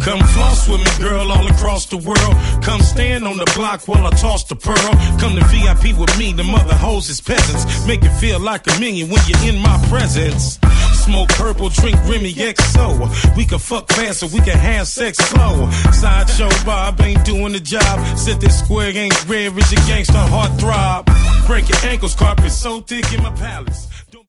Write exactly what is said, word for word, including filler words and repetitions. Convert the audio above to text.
Come floss with me, girl, all across the world. Come stand on the block while I toss the pearl. Come to V I P with me, the mother hoes is peasants. Make it feel like a million when you're in my presence. Smoke purple, drink Remy X O. We can fuck fast so we can have sex slow. Sideshow Bob ain't doing the job. Sit this square ain't rare, is your gangsta heart throb. Break your ankles, carpet so thick in my palace.